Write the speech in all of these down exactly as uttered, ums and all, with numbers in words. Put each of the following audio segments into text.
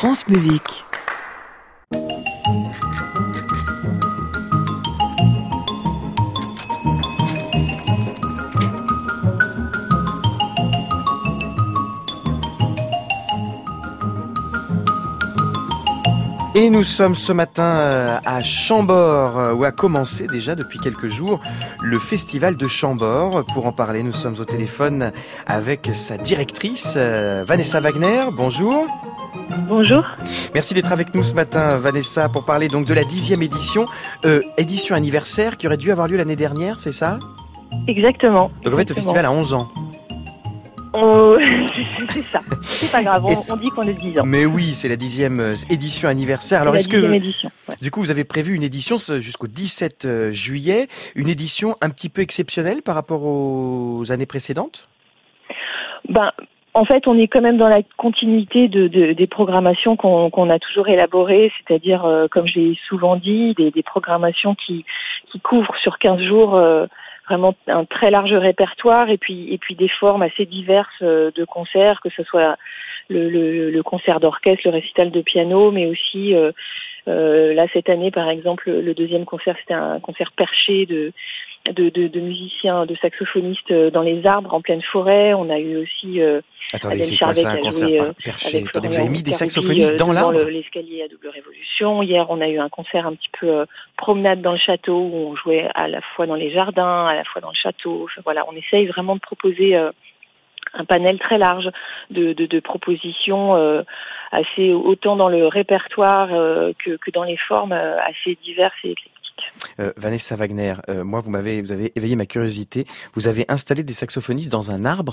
France Musique. Et nous sommes ce matin à Chambord, où a commencé déjà depuis quelques jours le festival de Chambord. Pour en parler, nous sommes au téléphone avec sa directrice, Vanessa Wagner. Bonjour. Bonjour. Merci d'être avec nous ce matin, Vanessa, pour parler donc de la dixième édition, euh, édition anniversaire qui aurait dû avoir lieu l'année dernière, c'est ça ? Exactement. Donc en fait, le festival a onze ans. Oh, c'est ça, c'est pas grave, on, on dit qu'on est dix ans. Mais oui, c'est la dixième édition anniversaire. Alors, c'est est-ce la dixième que, édition, ouais. Du coup, vous avez prévu une édition jusqu'au dix-sept juillet, une édition un petit peu exceptionnelle par rapport aux années précédentes ? Ben, en fait, on est quand même dans la continuité de, de, des programmations qu'on, qu'on a toujours élaborées, c'est-à-dire, euh, comme je l'ai souvent dit, des, des programmations qui, qui couvrent sur quinze jours euh, vraiment un très large répertoire et puis et puis des formes assez diverses de concerts, que ce soit le, le, le concert d'orchestre, le récital de piano, mais aussi euh, euh, là cette année par exemple le deuxième concert c'était un concert perché de de, de, de musiciens, de saxophonistes dans les arbres en pleine forêt. On a eu aussi euh, Attendez, Adèle c'est quoi Charvet ça, un qui a concert joué par euh, perché ? avec Attendez, vous Florian avez mis des Carugi, saxophonistes dans euh, l'arbre ? le, l'escalier à double révolution. Hier, on a eu un concert un petit peu euh, promenade dans le château où on jouait à la fois dans les jardins, à la fois dans le château. Enfin, voilà, on essaye vraiment de proposer euh, un panel très large de, de, de propositions euh, assez autant dans le répertoire euh, que, que dans les formes euh, assez diverses et éclectiques. Euh, Vanessa Wagner, euh, moi vous m'avez, vous avez éveillé ma curiosité. Vous avez installé des saxophonistes dans un arbre ?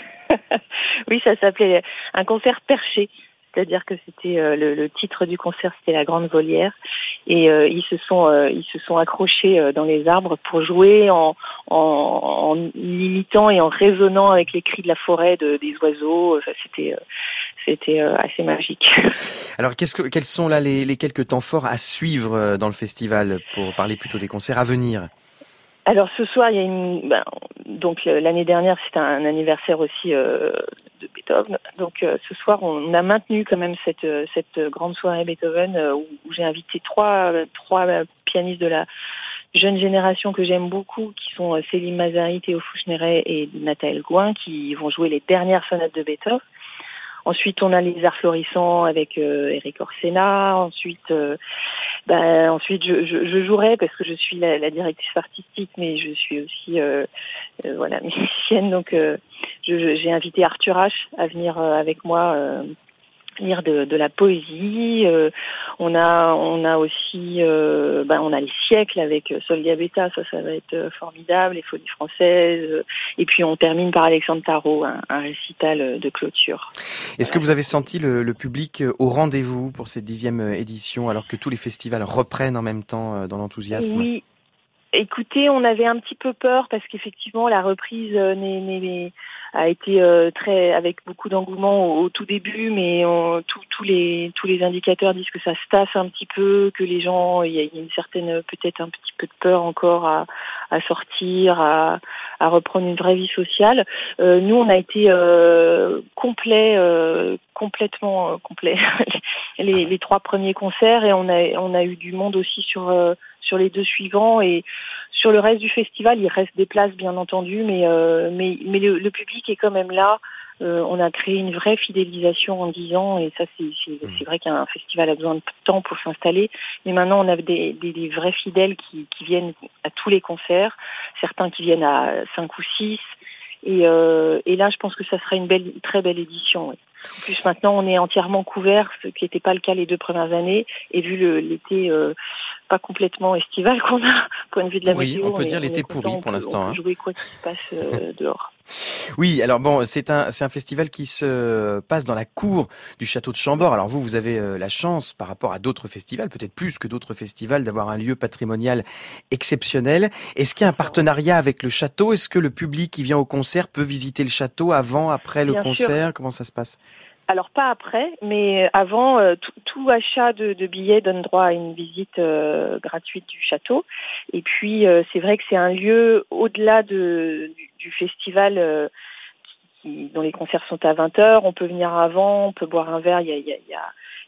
Oui, ça s'appelait un concert perché. C'est-à-dire que c'était euh, le, le titre du concert, c'était La Grande Volière, et euh, ils se sont euh, ils se sont accrochés euh, dans les arbres pour jouer en, en, en imitant et en résonnant avec les cris de la forêt, de, des oiseaux. Enfin, c'était euh, c'était euh, assez magique. Alors, qu'est-ce que, quels sont là les, les quelques temps forts à suivre dans le festival, pour parler plutôt des concerts à venir ? Alors ce soir, il y a une ben, donc l'année dernière c'était un anniversaire aussi euh, de Beethoven. Donc euh, ce soir, on a maintenu quand même cette cette grande soirée Beethoven euh, où, où j'ai invité trois trois pianistes de la jeune génération que j'aime beaucoup, qui sont euh, Céline Mazari, Théo Fouchneret et Nathalie Gouin, qui vont jouer les dernières sonates de Beethoven. Ensuite, on a les Arts Florissants avec euh, Eric Orsena. Ensuite, euh, ben, ensuite je, je, je jouerai parce que je suis la, la directrice artistique, mais je suis aussi euh, euh, voilà musicienne. Donc, euh, je, je, j'ai invité Arthur H à venir euh, avec moi euh, lire de, de la poésie. Euh, on a, on a aussi, euh, ben, on a les siècles avec Sol Gabetta, ça, ça va être formidable, les Folies Françaises. Et puis on termine par Alexandre Tarot, un, un récital de clôture. Est-ce voilà, que vous avez senti le, le public au rendez-vous pour cette dixième édition, alors que tous les festivals reprennent en même temps dans l'enthousiasme ? Oui. Écoutez, on avait un petit peu peur parce qu'effectivement la reprise n'est, n'est, a été euh, très avec beaucoup d'engouement au, au tout début, mais on, tout, tous les tous les indicateurs disent que ça se tasse un petit peu, que les gens, il y a une certaine peut-être un petit peu de peur encore à, à sortir, à, à reprendre une vraie vie sociale. Euh, nous, on a été euh, complet, euh, complètement euh, complet les, les trois premiers concerts et on a on a eu du monde aussi sur euh, sur les deux suivants et sur le reste du festival, il reste des places bien entendu, mais euh, mais mais le, le public est quand même là. Euh, on a créé une vraie fidélisation en dix ans et ça c'est c'est, c'est vrai qu'un festival a besoin de temps pour s'installer. Mais maintenant on a des des, des vrais fidèles qui qui viennent à tous les concerts, certains qui viennent à cinq ou six. Et, euh, et là, je pense que ça sera une belle, très belle édition. Oui. En plus, maintenant, on est entièrement couvert, ce qui n'était pas le cas les deux premières années. Et vu le, l'été euh, pas complètement estival qu'on a, point de vue de la pourri, météo, on peut on dire est, l'été on est content, pourri on pour peut, l'instant. On peut hein. jouer quoi qu'il se passe euh, dehors. Oui, alors bon, c'est un c'est un festival qui se passe dans la cour du château de Chambord. Alors vous, vous avez euh, la chance, par rapport à d'autres festivals, peut-être plus que d'autres festivals, d'avoir un lieu patrimonial exceptionnel. Est-ce qu'il y a un partenariat avec le château ? Est-ce que le public qui vient au concert peut visiter le château avant, après le Bien concert ? sûr. Comment ça se passe ? Alors pas après, mais avant, euh, tout, tout achat de, de billets donne droit à une visite euh, gratuite du château. Et puis euh, c'est vrai que c'est un lieu au-delà de, du, du festival euh, qui, dont les concerts sont à vingt heures. On peut venir avant, on peut boire un verre. Il y a, il y a, il y a,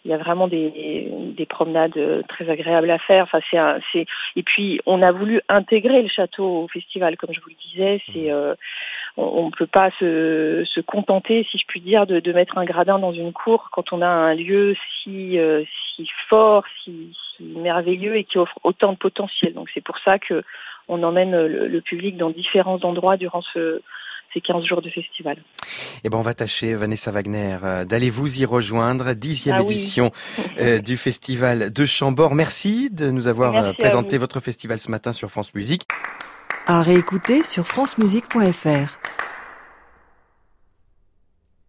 il y a vraiment des, des promenades très agréables à faire. Enfin, c'est, un, c'est et puis on a voulu intégrer le château au festival, comme je vous le disais. C'est euh, on ne peut pas se, se contenter, si je puis dire, de, de mettre un gradin dans une cour quand on a un lieu si euh, si fort, si, si merveilleux et qui offre autant de potentiel. Donc c'est pour ça que on emmène le, le public dans différents endroits durant ce ces quinze jours de festival. Eh ben, on va tâcher, Vanessa Wagner, euh, d'aller vous y rejoindre. Dixième ah oui. édition euh, du festival de Chambord. Merci de nous avoir Merci présenté votre festival ce matin sur France Musique. À réécouter sur francemusique point f r.